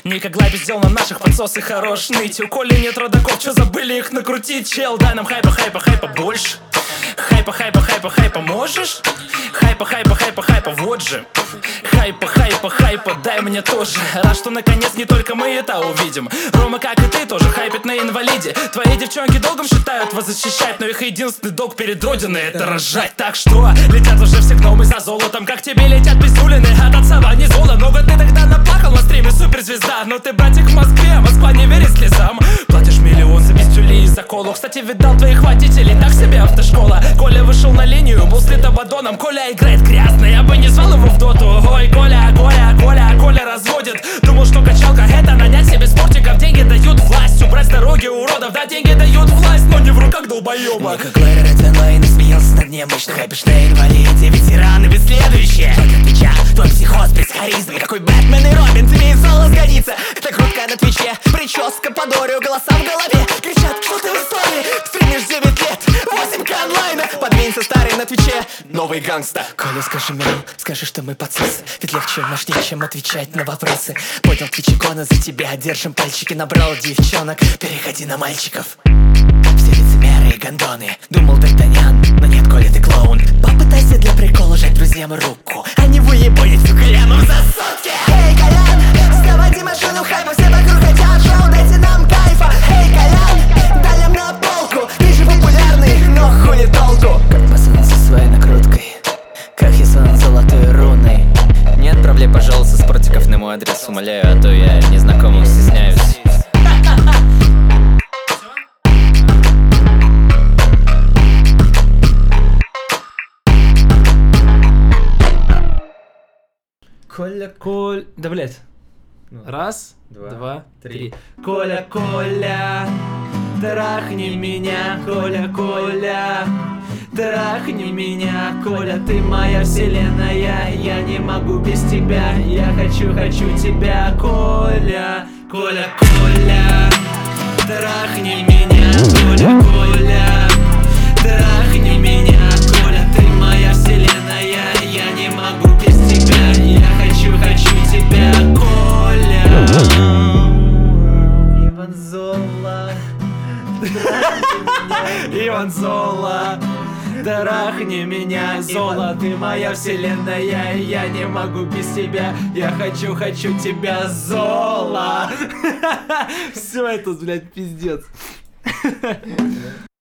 Ника Глайб сделал на наших подсосы хорош. Ныть, у Коли нет родаков, чё забыли их накрутить? Чел, дай нам хайпа, хайпа, хайпа больше. Хайпа, хайпа, хайпа, хайпа можешь? Хайпа, хайпа, хайпа, хайпа, вот же. Хайпа, хайпа, хайпа, дай мне тоже. Рад, что наконец не только мы это увидим. Рома, как и ты, тоже хайпит на инвалиде. Твои девчонки долгом считают вас защищать, но их единственный долг перед родиной — это рожать. Так что летят уже все гномы за золотом, как тебе летят пиздюлины от отца не зола. Много ты тогда наплакал на стриме, суперзвезда. Но ты, братик, в Москве, Москва не верит слезам. Платишь миллион за пиздюли и за колу. Кстати, видал твоих водителей, так себе автошкола. Коля вышел на линию, был слит Абадоном. Коля играет грязно, я бы не звал его в доту. Ой, Коля разводит. Думал, что качалка — это нанять себе спортиков. Деньги дают власть, убрать с дороги уродов. Да, деньги дают власть, но не в руках долбоеба. Ника Глайб онлайн и смеялся над немощно. Хайпишь на инвалиде, ветераны без следующие. Только Твича, твой психоз без харизмы. Какой Бэтмен и Робин, тебе и соло сгодится. Это крутка на Твиче, прическа по Дорию, голоса в голове. Кричат, что ты в истории, стримишь 9 лет, 8К онлайна. Подвинься, старый, на Твиче, новый гангста. Коля, скажи мяу, скажи, что мы подсосы. Ведь легче мощнее, чем отвечать на вопросы. Поднял Твич икона за тебя, держим пальчики. Набрал девчонок, переходи на мальчиков. Все лицемеры и гондоны. Думал Д'Артаньян, но нет, Коля, ты клоун. Попытайся для прикола жать друзьям руку, а не выебонить всю Коляну за сотки. Эй, Колян, заводи машину хайпа, все вокруг хотят шоу, дайте нам кайфа. Эй, Колян, дай нам на полку, ты же популярный, но хули толку. Как пацан со своей накруткой, как Хисон золотой руной. Не отправляй, пожалуйста, спортиков на мой адрес, умоляю, а то я незнакомым стесняюсь. Коля, да, блять. Раз, два, три. Коля, трахни меня, Коля, трахни меня, Коля, ты моя вселенная, я не могу без тебя, я хочу тебя, Коля, трахни меня, Коля, трахни меня, Коля, ты моя вселенная, я не могу без тебя, я хочу тебя, Коля. Иван Зола, трахни меня, Зола, ты моя вселенная, я не могу без тебя, я хочу тебя, Зола. Все это, блядь, пиздец.